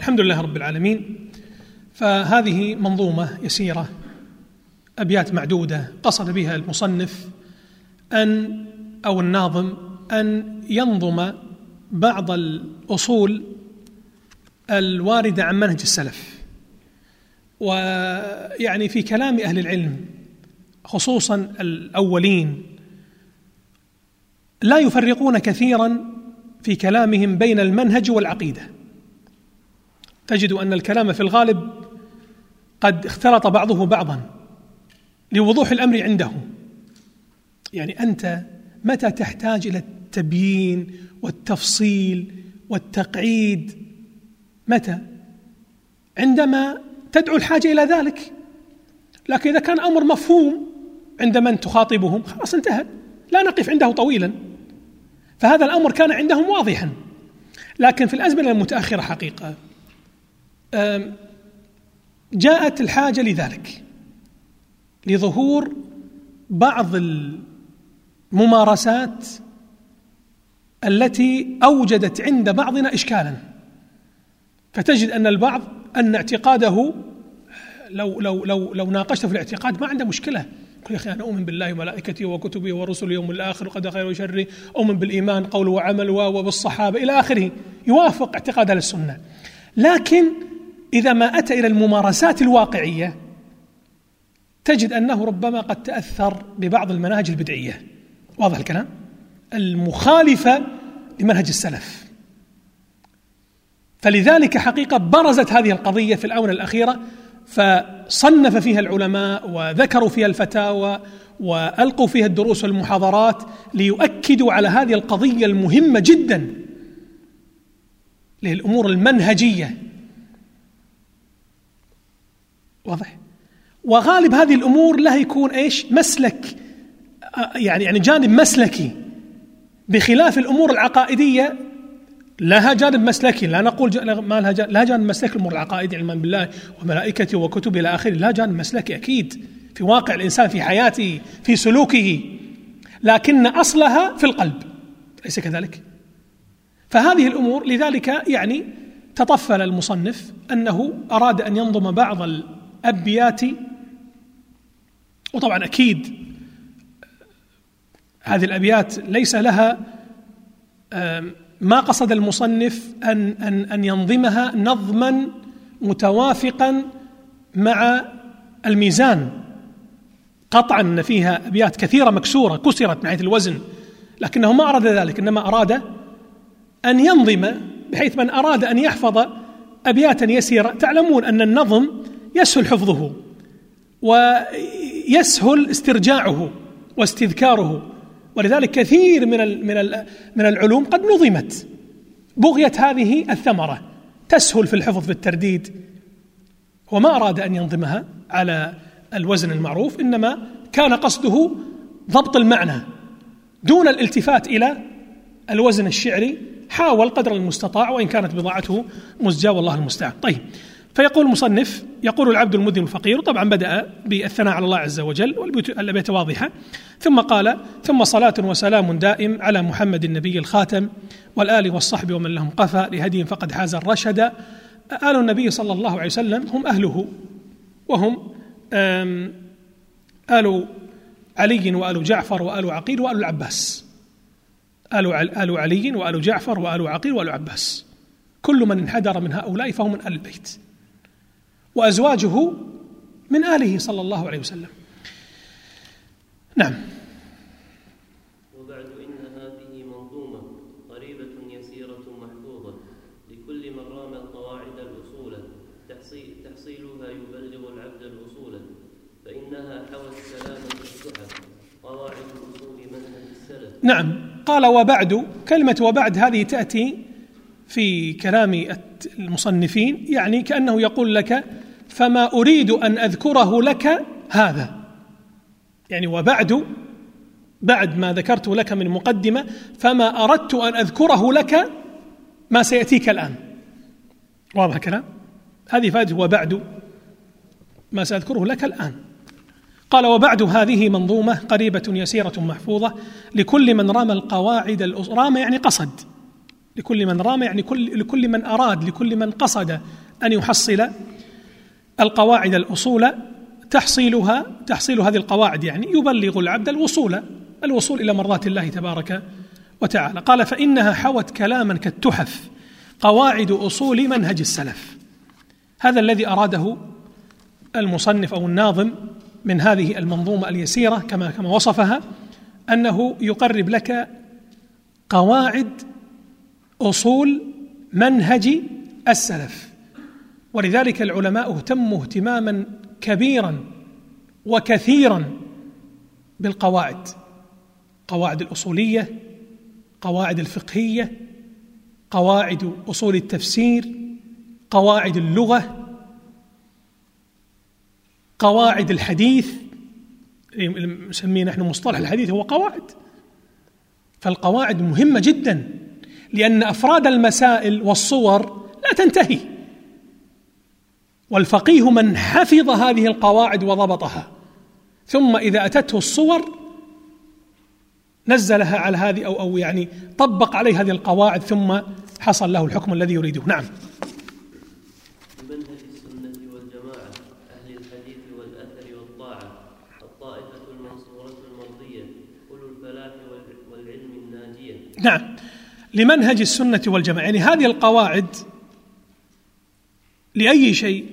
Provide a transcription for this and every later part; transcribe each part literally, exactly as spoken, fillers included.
الحمد لله رب العالمين. فهذه منظومة يسيرة، أبيات معدودة، قصد بها المصنف أن أو الناظم أن ينظم بعض الأصول الواردة عن منهج السلف. ويعني في كلام أهل العلم خصوصا الأولين لا يفرقون كثيرا في كلامهم بين المنهج والعقيدة. تجد أن الكلام في الغالب قد اختلط بعضه بعضا لوضوح الأمر عنده. يعني أنت متى تحتاج إلى التبيين والتفصيل والتقعيد؟ متى؟ عندما تدعو الحاجة إلى ذلك. لكن إذا كان أمر مفهوم عند من تخاطبهم خلاص انتهى، لا نقف عنده طويلا. فهذا الأمر كان عندهم واضحا. لكن في الأزمنة المتأخرة حقيقة جاءت الحاجة لذلك، لظهور بعض الممارسات التي أوجدت عند بعضنا إشكالا. فتجد أن البعض أن اعتقاده لو لو لو لو ناقشته في الاعتقاد ما عنده مشكلة، يقول يا أخي أنا أؤمن بالله وملائكته وكتبه ورسله واليوم الآخر وقدر خير وشر، أؤمن بالإيمان قول وعمل وبالصحابة إلى آخره، يوافق اعتقاد أهل السنة. لكن إذا ما أتى إلى الممارسات الواقعية تجد أنه ربما قد تأثر ببعض المناهج البدعية، واضح الكلام، المخالفة لمنهج السلف. فلذلك حقيقة برزت هذه القضية في الآونة الأخيرة، فصنف فيها العلماء وذكروا فيها الفتاوى وألقوا فيها الدروس والمحاضرات ليؤكدوا على هذه القضية المهمة جدا للأمور المنهجية. واضح؟ وغالب هذه الأمور له يكون إيش؟ مسلك، يعني يعني جانب مسلكي، بخلاف الأمور العقائدية لها جانب مسلكي. لا نقول ما لها جانب، لها جانب مسلكي. الأمور العقائدية علما بالله وملائكته وكتبه إلى آخره لها جانب مسلكي أكيد في واقع الإنسان، في حياته، في سلوكه، لكن أصلها في القلب، ليس كذلك؟ فهذه الأمور لذلك يعني تطفل المصنف أنه أراد أن ينظم بعض الأبيات. وطبعا أكيد هذه الأبيات ليس لها ما قصد المصنف أن, أن, أن ينظمها نظما متوافقا مع الميزان. قطعا أن فيها أبيات كثيرة مكسورة كسرت من حيث الوزن، لكنه ما أراد ذلك، إنما أراد أن ينظم بحيث من أراد أن يحفظ أبياتا يسيرة. تعلمون أن النظم يسهل حفظه ويسهل استرجاعه واستذكاره، ولذلك كثير من من من العلوم قد نظمت بغية هذه الثمرة، تسهل في الحفظ في الترديد. وما أراد أن ينظمها على الوزن المعروف، إنما كان قصده ضبط المعنى دون الالتفات إلى الوزن الشعري. حاول قدر المستطاع وإن كانت بضاعته مزجاة والله المستعان. طيب، فيقول المصنف: يقول العبد المذنب الفقير. طبعا بدأ بالثناء على الله عز وجل والأبيات واضحة، ثم قال: ثم صلاة وسلام دائم على محمد النبي الخاتم والآل والصحب ومن لهم قفا لهدي فقد حاز الرشد. آل النبي صلى الله عليه وسلم هم أهله، وهم آل علي وآل جعفر وآل عقيل وآل العباس. آل علي وآل جعفر وآل عقيل وآل عباس، كل من انحدر من هؤلاء فهو من آل البيت، وأزواجه من آله صلى الله عليه وسلم. نعم. وبعد إن هذه منظومة قريبة يسيرة محفوظة لكل من رام القواعد الأصول، تحصيلها يبلغ العبد الأصول، فإنها حوت سلامة السحب قواعد الأصول منهج السلف. نعم. قال: وبعد. كلمة وبعد هذه تأتي في كلام المصنفين يعني كأنه يقول لك: فما أريد أن أذكره لك هذا، يعني وبعد، بعد ما ذكرت لك من مقدمة، فما أردت أن أذكره لك ما سيأتيك الآن. واضح الكلام؟ هذه فائدة وبعد ما سأذكره لك الآن. قال: وبعد هذه منظومة قريبة يسيرة محفوظة لكل من رام القواعد الأصول. رام يعني قصد، لكل من رام يعني كل لكل من أراد، لكل من قصد أن يحصل القواعد الأصول تحصيلها تحصيل هذه القواعد يعني يبلغ العبد الوصول الوصول إلى مرضات الله تبارك وتعالى. قال فإنها حوت كلاما كالتحف قواعد أصول منهج السلف. هذا الذي أراده المصنف أو الناظم من هذه المنظومة اليسيرة كما كما وصفها، أنه يقرب لك قواعد أصول منهج السلف. ولذلك العلماء اهتموا اهتماما كبيرا وكثيرا بالقواعد، قواعد الأصولية، قواعد الفقهية، قواعد أصول التفسير، قواعد اللغة، قواعد الحديث، نسميه نحن مصطلح الحديث هو قواعد. فالقواعد مهمة جدا، لأن أفراد المسائل والصور لا تنتهي، والفقيه من حفظ هذه القواعد وضبطها، ثم إذا أتته الصور نزلها على هذه أو أو يعني طبق عليه هذه القواعد ثم حصل له الحكم الذي يريده. نعم. منهج السنة والجماعة أهل الحديث والأثر والطاعة الطائفة المنصورة المرضية أولو الفلاح والعلم الناجية. نعم، لمنهج السنة والجماعة، يعني هذه القواعد لأي شيء؟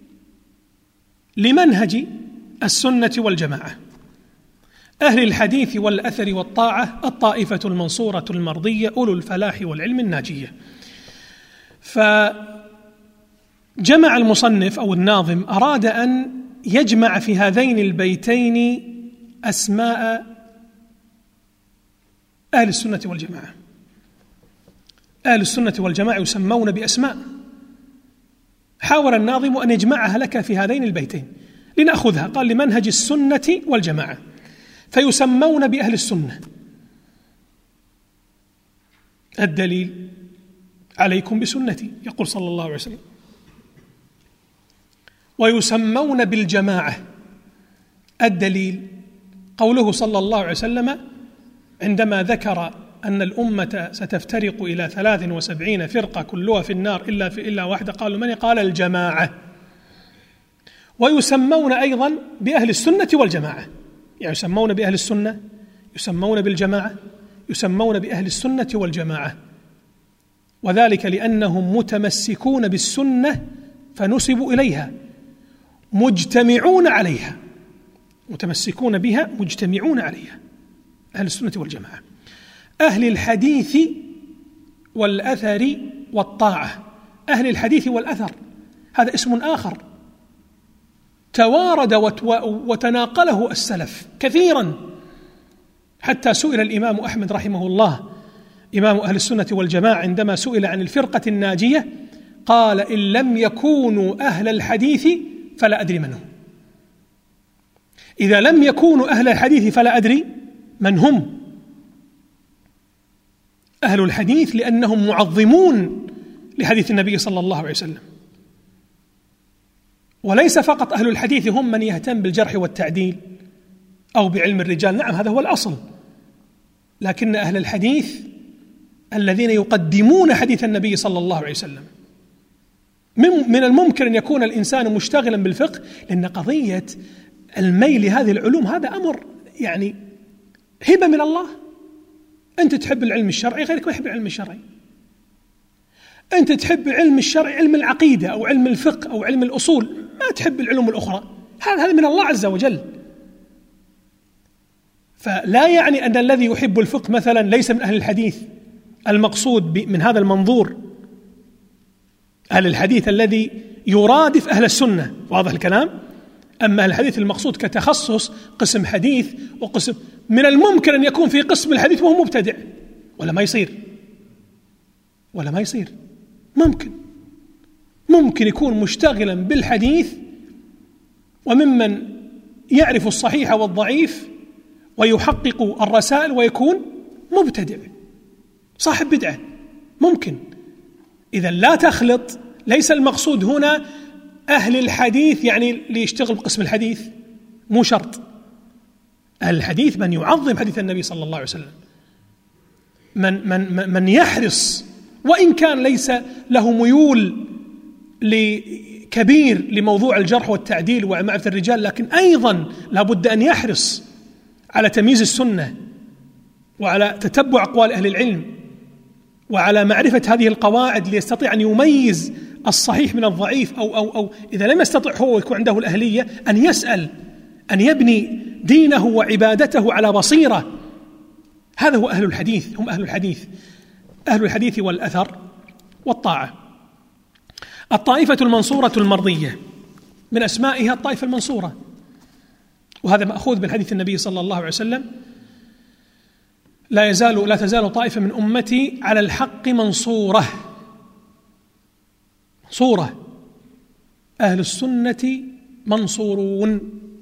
لمنهج السنة والجماعة أهل الحديث والأثر والطاعة الطائفة المنصورة المرضية أولو الفلاح والعلم الناجية. فجمع المصنف أو الناظم أراد أن يجمع في هذين البيتين أسماء أهل السنة والجماعة. أهل السنة والجماعة يسمون بأسماء، حاول الناظم أن يجمعها لك في هذين البيتين لنأخذها. قال لمنهج السنة والجماعة، فيسمون بأهل السنة. الدليل عليكم بسنتي يقول صلى الله عليه وسلم. ويسمون بالجماعة، الدليل قوله صلى الله عليه وسلم عندما ذكر أن الأمة ستفترق إلى ثلاث وسبعين فرقة كلها في النار إلا في إلا واحدة، قالوا من؟ قال الجماعة. ويسمون أيضا بأهل السنة والجماعة، يعني يسمون بأهل السنة، يسمون بالجماعة، يسمون بأهل السنة والجماعة، وذلك لأنهم متمسكون بالسنة فنسبوا إليها، مجتمعون عليها، متمسكون بها مجتمعون عليها، أهل السنة والجماعة. أهل الحديث والأثر والطاعة، أهل الحديث والأثر هذا اسم آخر توارد وتناقله السلف كثيرا، حتى سئل الإمام أحمد رحمه الله إمام أهل السنة والجماعة عندما سئل عن الفرقة الناجية قال إن لم يكونوا أهل الحديث فلا أدري من هم. إذا لم يكونوا أهل الحديث فلا أدري من هم. أهل الحديث لأنهم معظمون لحديث النبي صلى الله عليه وسلم، وليس فقط أهل الحديث هم من يهتم بالجرح والتعديل أو بعلم الرجال، نعم هذا هو الأصل، لكن أهل الحديث الذين يقدمون حديث النبي صلى الله عليه وسلم. من الممكن أن يكون الإنسان مشتغلا بالفقه، لأن قضية الميل لهذه العلوم هذا أمر يعني هبة من الله. أنت تحب العلم الشرعي، غيرك ما يحب العلم الشرعي. أنت تحب علم الشرع، علم العقيدة أو علم الفقه أو علم الأصول، ما تحب العلوم الأخرى، هذا هذا من الله عز وجل. فلا يعني أن الذي يحب الفقه مثلا ليس من أهل الحديث. المقصود من هذا المنظور أهل الحديث الذي يرادف أهل السنة، واضح الكلام؟ أما أهل الحديث المقصود كتخصص قسم حديث وقسم، من الممكن أن يكون في قسم الحديث وهو مبتدع، ولا ما يصير ولا ما يصير ممكن ممكن يكون مشتغلا بالحديث وممن يعرف الصحيح والضعيف ويحقق الرسائل ويكون مبتدع صاحب بدعة، ممكن. إذا لا تخلط، ليس المقصود هنا أهل الحديث يعني اللي يشتغل بقسم الحديث، مو شرط. أهل الحديث من يعظم حديث النبي صلى الله عليه وسلم، من من من يحرص وإن كان ليس له ميول كبير لموضوع الجرح والتعديل ومعرفة الرجال، لكن أيضا لابد أن يحرص على تمييز السنة وعلى تتبع أقوال أهل العلم وعلى معرفة هذه القواعد ليستطيع أن يميز الصحيح من الضعيف، أو, أو, أو إذا لم يستطع هو يكون عنده الأهلية أن يسأل، أن يبني دينه وعبادته على بصيرة. هذا هو أهل الحديث، هم أهل الحديث، أهل الحديث والأثر والطاعة. الطائفة المنصورة المرضية من أسمائها الطائفة المنصورة، وهذا مأخوذ من حديث النبي صلى الله عليه وسلم: لا يزال لا تزال طائفة من أمتي على الحق منصورة. منصورة، أهل السنة منصورون.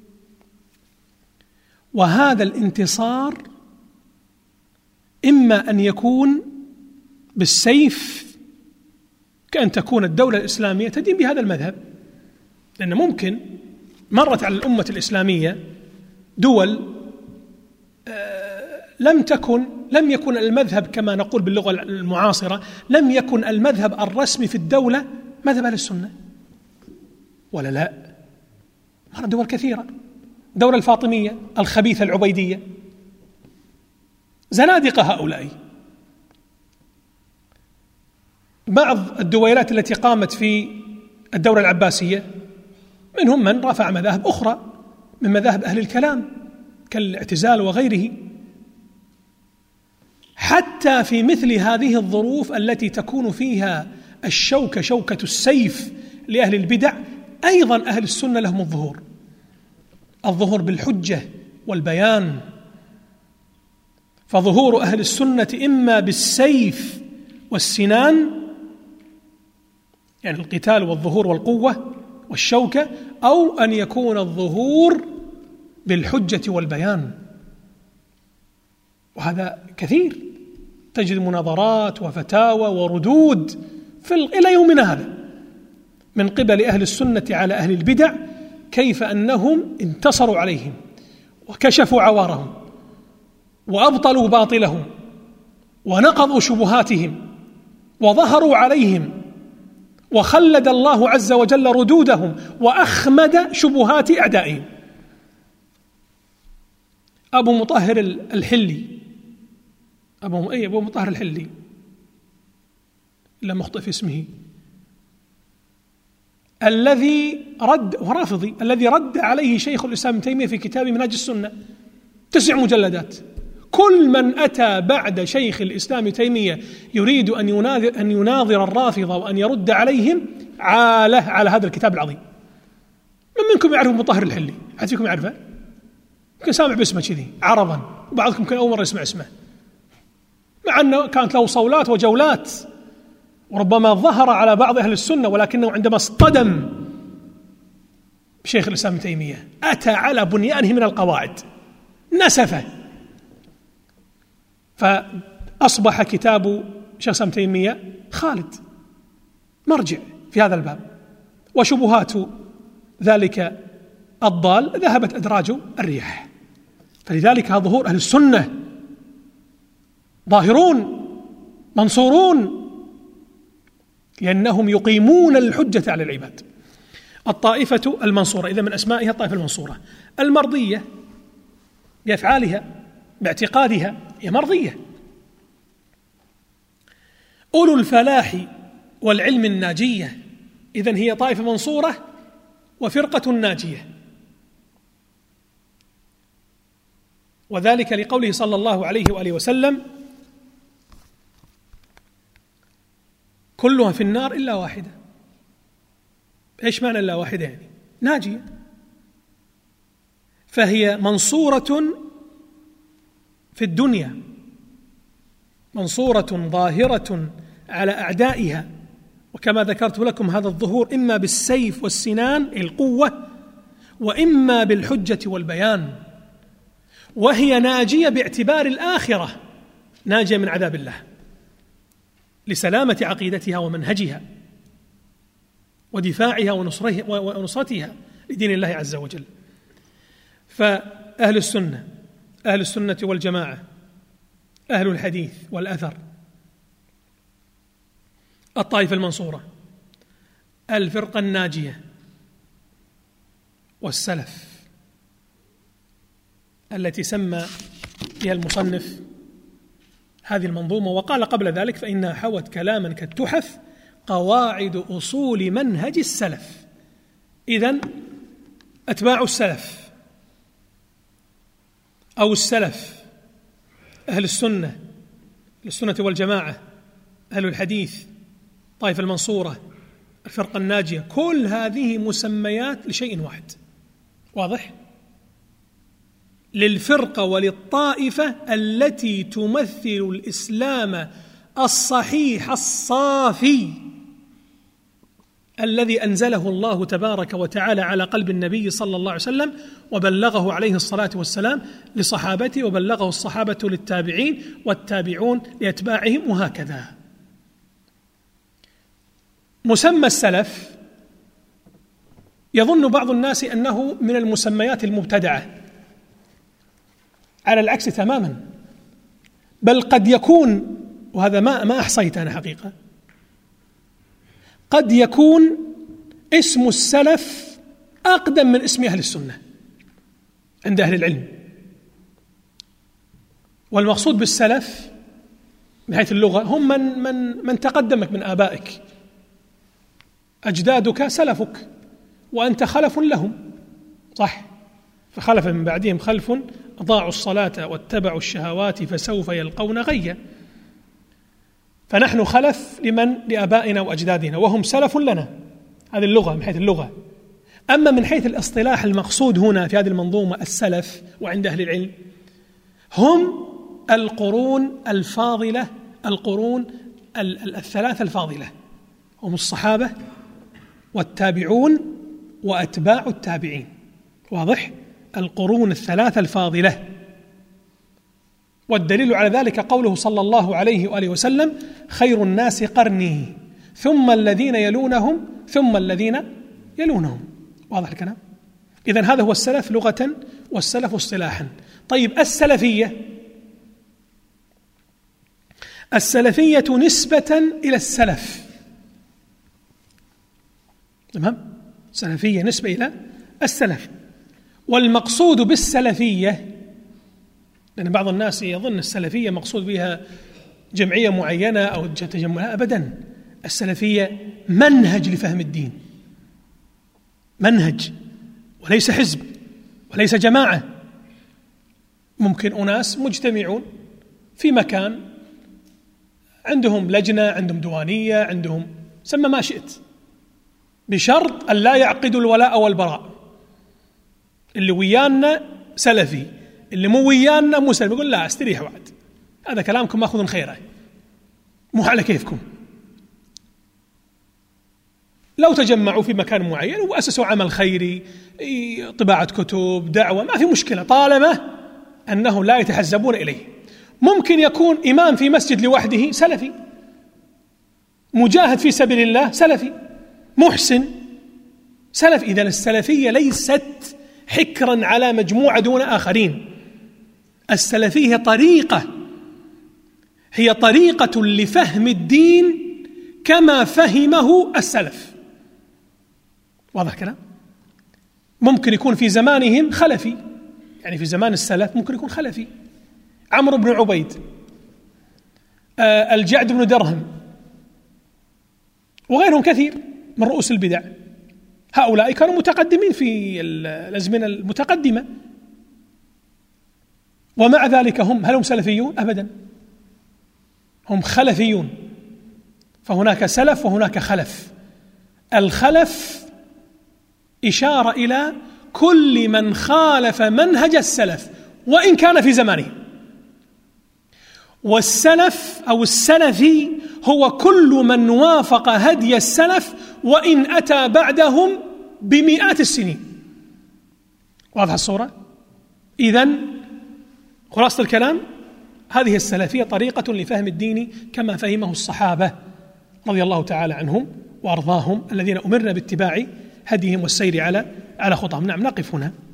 وهذا الانتصار إما أن يكون بالسيف، كأن تكون الدولة الإسلامية تدين بهذا المذهب، لأن ممكن مرت على الأمة الإسلامية دول لم تكن لم يكن المذهب كما نقول باللغة المعاصرة، لم يكن المذهب الرسمي في الدولة مذهب أهل السنة، ولا لا؟ مرت دول كثيرة، الدولة الفاطمية الخبيثة العبيدية، زنادقة هؤلاء. بعض الدويلات التي قامت في الدولة العباسية منهم من رفع مذاهب أخرى من مذاهب أهل الكلام كالاعتزال وغيره. حتى في مثل هذه الظروف التي تكون فيها الشوكة شوكة السيف لأهل البدع، أيضا أهل السنة لهم الظهور، الظهور بالحجة والبيان. فظهور أهل السنة إما بالسيف والسنان، يعني القتال والظهور والقوة والشوكة، أو أن يكون الظهور بالحجة والبيان. وهذا كثير، تجد مناظرات وفتاوى وردود في إلى يومنا هذا من قبل أهل السنة على أهل البدع، كيف أنهم انتصروا عليهم وكشفوا عوارهم وأبطلوا باطلهم ونقضوا شبهاتهم وظهروا عليهم، وخلد الله عز وجل ردودهم وأخمد شبهات أعدائهم. أبو مطهر الحلي أبو, أي أبو مطهر الحلي لم أخطئ في اسمه، الذي رد ورافضي الذي رد عليه شيخ الإسلام ابن تيمية في كتاب منهاج السنة، تسع مجلدات. كل من أتى بعد شيخ الإسلام ابن تيمية يريد أن يناظر, أن يناظر الرافضة وأن يرد عليهم عاله على هذا الكتاب العظيم. من منكم يعرف مطهر الحلي؟ حد فيكم يعرفه؟ يمكن سامع باسمه كذي عرضا، وبعضكم كان أول مرة يسمع اسمه، مع أنه كانت له صولات وجولات وربما ظهر على بعض أهل السنة، ولكنه عندما اصطدم بشيخ الإسلام ابن تيمية أتى على بنيانه من القواعد، نسفه. فأصبح كتاب شيخ الإسلام ابن تيمية خالد مرجع في هذا الباب، وشبهات ذلك الضال ذهبت أدراج الريح. فلذلك ظهور أهل السنة ظاهرون منصورون، لأنهم يقيمون الحجة على العباد. الطائفة المنصورة إذا من أسمائها الطائفة المنصورة. المرضية بأفعالها باعتقادها هي مرضية. أولو الفلاح والعلم الناجية، إذن هي طائفة منصورة وفرقة ناجية، وذلك لقوله صلى الله عليه وآله وسلم: كلها في النار إلا واحدة. إيش معنى إلا واحدة؟ يعني ناجية. فهي منصورة في الدنيا، منصورة ظاهرة على أعدائها، وكما ذكرت لكم هذا الظهور إما بالسيف والسنان القوة، وإما بالحجة والبيان. وهي ناجية باعتبار الآخرة، ناجية من عذاب الله لسلامة عقيدتها ومنهجها ودفاعها ونصرتها لدين الله عز وجل. فأهل السنة أهل السنة والجماعة أهل الحديث والأثر الطائفة المنصورة، الفرقة الناجية، والسلف التي سمى بها المصنف هذه المنظومة، وقال قبل ذلك فإنها حوت كلاما كالتحف قواعد أصول منهج السلف. إذن أتباع السلف أو السلف، أهل السنة السنة والجماعة، أهل الحديث، طائفة المنصورة، الفرقة الناجية، كل هذه مسميات لشيء واحد. واضح؟ للفرقة وللطائفة التي تمثل الإسلام الصحيح الصافي الذي أنزله الله تبارك وتعالى على قلب النبي صلى الله عليه وسلم وبلغه عليه الصلاة والسلام لصحابته، وبلغه الصحابة للتابعين والتابعون لأتباعهم، وهكذا. مسمى السلف يظن بعض الناس أنه من المسميات المبتدعة، على العكس تماما، بل قد يكون، وهذا ما ما أحصيت أنا حقيقة، قد يكون اسم السلف أقدم من اسم أهل السنة عند أهل العلم. والمقصود بالسلف من حيث اللغة هم من من من تقدمك من آبائك، أجدادك سلفك وأنت خلف لهم، صح؟ فخلف من بعدهم خلف أضاعوا الصلاة واتبعوا الشهوات فسوف يلقون غيا. فنحن خلف لمن؟ لآبائنا وأجدادنا، وهم سلف لنا. هذه اللغة من حيث اللغة. أما من حيث الاصطلاح المقصود هنا في هذه المنظومة السلف وعند أهل العلم هم القرون الفاضلة، القرون الثلاثة الفاضلة، هم الصحابة والتابعون وأتباع التابعين. واضح؟ القرون الثلاثة الفاضلة. والدليل على ذلك قوله صلى الله عليه وآله وسلم: خير الناس قرني ثم الذين يلونهم ثم الذين يلونهم. واضح الكلام؟ إذن هذا هو السلف لغة والسلف اصطلاحا. طيب السلفية، السلفية نسبة إلى السلف، تمام؟ سلفية نسبة إلى السلف. والمقصود بالسلفية، لأن بعض الناس يظن السلفية مقصود بها جمعية معينة أو تجمع، أبدا. السلفية منهج لفهم الدين، منهج، وليس حزب وليس جماعة. ممكن أناس مجتمعون في مكان، عندهم لجنة، عندهم دوانية، عندهم سمى ما شئت، بشرط أن لا يعقدوا الولاء والبراء. اللي ويانا سلفي، اللي مو ويانا مو سلفي. يقول لا استريح وعد، هذا كلامكم ماخذ خيره، مو على كيفكم. لو تجمعوا في مكان معين وأسسوا عمل خيري، طباعة كتب، دعوة، ما في مشكلة، طالما أنه لا يتحزبون إليه. ممكن يكون إمام في مسجد لوحده سلفي، مجاهد في سبيل الله سلفي، محسن سلف. إذن السلفية ليست حكرا على مجموعة دون آخرين. السلفية طريقة، هي طريقة لفهم الدين كما فهمه السلف. واضح كلام؟ ممكن يكون في زمانهم خلفي، يعني في زمان السلف ممكن يكون خلفي، عمرو بن عبيد، آه الجعد بن درهم، وغيرهم كثير من رؤوس البدع. هؤلاء كانوا متقدمين في الأزمنة المتقدمة، ومع ذلك هم هل هم سلفيون؟ أبدا، هم خلفيون. فهناك سلف وهناك خلف. الخلف إشارة إلى كل من خالف منهج السلف وإن كان في زمانه. والسلف أو السلفي هو كل من وافق هدي السلف وإن أتى بعدهم بمئات السنين. واضح الصورة؟ إذن خلاصة الكلام، هذه السلفية طريقة لفهم الدين كما فهمه الصحابة رضي الله تعالى عنهم وأرضاهم، الذين أمرنا باتباع هديهم والسير على على خطاهم. نعم، نقف هنا.